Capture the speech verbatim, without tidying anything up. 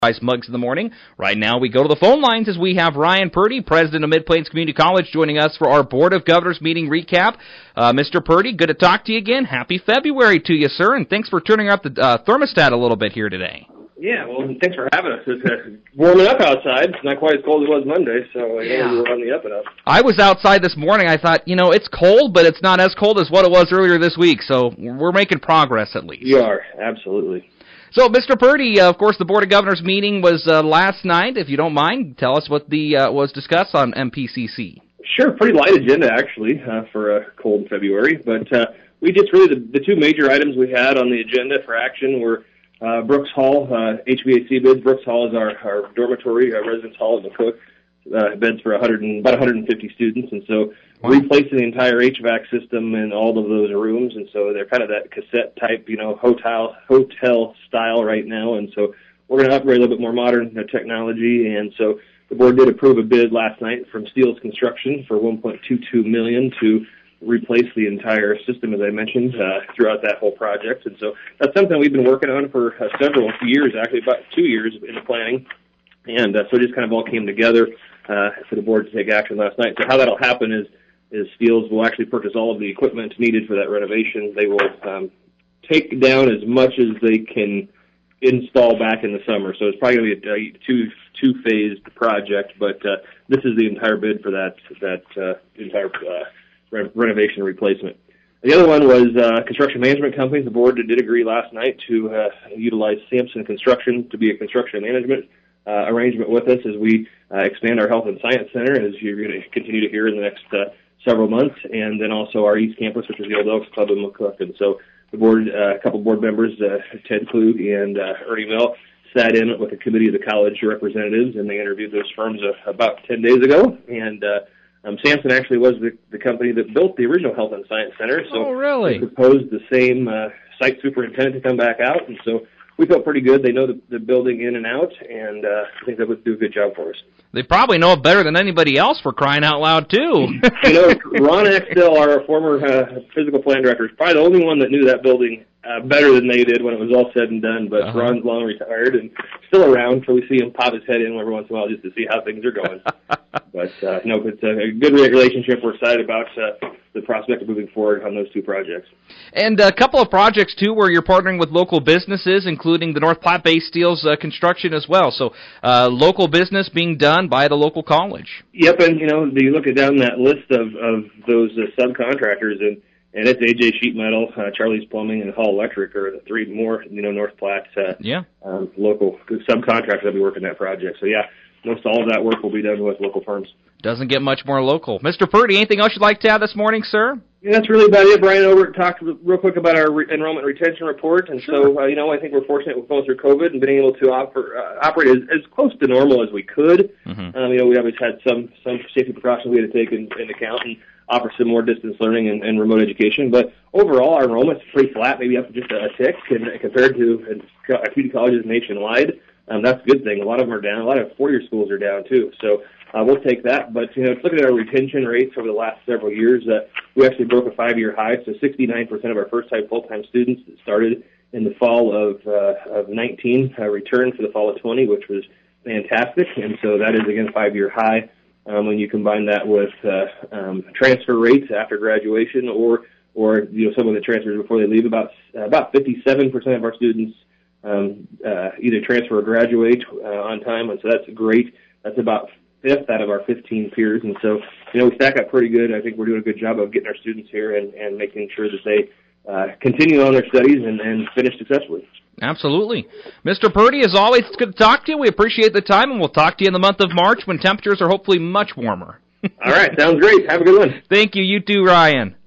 Mugs in the Morning. Right now we go to the phone lines as we have Ryan Purdy, president of Mid-Plains Community College, joining us for our Board of Governors meeting recap. Uh, Mister Purdy, good to talk to you again. Happy February to you, sir, and thanks for turning up the uh, thermostat a little bit here today. Yeah, well, thanks for having us. It's uh, warming up outside. It's not quite as cold as it was Monday, so uh, yeah, we're on the up and up. I was outside this morning. I thought, you know, it's cold, but it's not as cold as what it was earlier this week, so we're making progress at least. You are, absolutely. So, Mister Purdy, uh, of course, the Board of Governors meeting was uh, last night. If you don't mind, tell us what the uh, was discussed on M P C C. Sure, pretty light agenda, actually, uh, for a cold February. But uh, we just really, the, the two major items we had on the agenda for action were uh, Brooks Hall, uh, H V A C bids. Brooks Hall is our, our dormitory, our residence hall in McCook. Uh, beds for one hundred and, about one hundred fifty students, and so wow. replacing the entire H V A C system in all of those rooms, and so they're kind of that cassette type, you know, hotel hotel style right now, and so we're going to upgrade a little bit more modern uh, technology, and so the board did approve a bid last night from Steele's Construction for one point two two million dollars to replace the entire system, as I mentioned, uh, throughout that whole project, and so that's something we've been working on for uh, several years, actually about two years in the planning, and uh, so it just kind of all came together Uh, for the board to take action last night. So how that'll happen is, is Steele's will actually purchase all of the equipment needed for that renovation. They will um, take down as much as they can install back in the summer. So it's probably going to be a, a two two phased project, but uh, this is the entire bid for that that uh, entire uh, re- renovation replacement. The other one was uh, construction management companies. The board did agree last night to uh, utilize Sampson Construction to be a construction management Uh, arrangement with us as we uh, expand our Health and Science Center, as you're going to continue to hear in the next uh, several months, and then also our East Campus, which is the Old Elks Club in McCook. And so the board, uh, a couple board members, uh, Ted Klug and uh, Ernie Mill, sat in with a committee of the college representatives, and they interviewed those firms uh, about ten days ago. And uh, um, Sampson actually was the, the company that built the original Health and Science Center. So oh, really? They proposed the same uh, site superintendent to come back out, and so we felt pretty good. They know the, the building in and out, and uh, I think they would do a good job for us. They probably know it better than anybody else, for crying out loud, too. You know, Ron Axtell, our former uh, physical plan director, is probably the only one that knew that building uh, better than they did when it was all said and done, but uh-huh. Ron's long retired and still around, so we see him pop his head in every once in a while just to see how things are going. But, uh, no, it's a good relationship. We're excited about uh, the prospect of moving forward on those two projects. And a couple of projects, too, where you're partnering with local businesses, including the North Platte-based Steele's uh, construction as well. So uh, local business being done by the local college. Yep, and, you know, you look at down that list of, of those uh, subcontractors, and, and it's A J Sheet Metal, uh, Charlie's Plumbing, and Hall Electric are the three more, you know, North Platte uh, yeah. um, local subcontractors that will be working that project. So, yeah, most all of that work will be done with local firms. Doesn't get much more local. Mister Purdy, anything else you'd like to add this morning, sir? Yeah, that's really about it. Brian Over talked real quick about our re- enrollment retention report, and sure. so, uh, you know, I think we're fortunate with going through COVID and being able to oper- uh, operate as, as close to normal as we could. Mm-hmm. Um, you know, we always had some, some safety precautions we had to take in, into account and offer some more distance learning and, and remote education. But overall, our enrollment's pretty flat, maybe up just a tick and, compared to uh, community colleges nationwide. Um, that's a good thing. A lot of them are down. A lot of four-year schools are down, too. So uh, we'll take that. But, you know, looking at our retention rates over the last several years, uh, we actually broke a five-year high. So sixty-nine percent of our first-time full-time students that started in the fall of uh, of nineteen uh, returned for the fall of twenty, which was fantastic. And so that is, again, a five-year high. Um, when you combine that with uh, um, transfer rates after graduation or, or you know, some of the transfers before they leave, about uh, about fifty-seven percent of our students Um, uh, either transfer or graduate uh, on time, and so that's great. That's about fifth out of our fifteen peers, and so, you know, we stack up pretty good. I think we're doing a good job of getting our students here and, and making sure that they uh, continue on their studies and, and finish successfully. Absolutely. Mister Purdy, as always, it's good to talk to you. We appreciate the time, and we'll talk to you in the month of March when temperatures are hopefully much warmer. All right, sounds great. Have a good one. Thank you. You too, Ryan.